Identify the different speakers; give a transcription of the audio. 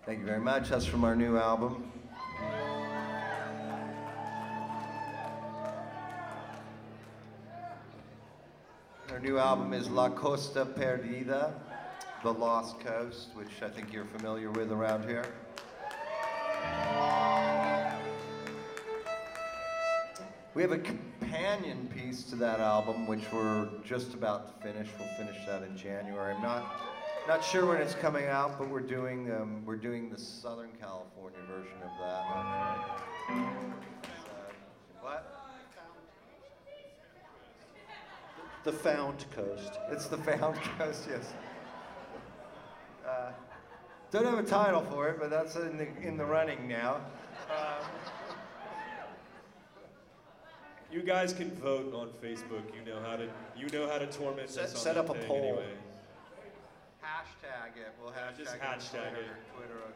Speaker 1: Thank you very much. That's from our new album. Our new album is La Costa Perdida, The Lost Coast, which I think you're familiar with around here. We have a companion piece to that album, which we're just about to finish. We'll finish that in January. I'm not sure when it's coming out, but we're doing the Southern California version of that. What?
Speaker 2: The Found Coast.
Speaker 1: It's the Found Coast, yes. Don't have a title for it, but that's in the running now.
Speaker 3: You guys can vote on Facebook. You know how to torment us on
Speaker 2: set up a
Speaker 3: thing
Speaker 2: poll.
Speaker 3: anyway.
Speaker 1: Hashtag it. We'll
Speaker 3: Just
Speaker 1: hashtag it on
Speaker 3: hashtag
Speaker 1: Twitter,
Speaker 3: it.
Speaker 1: Twitter,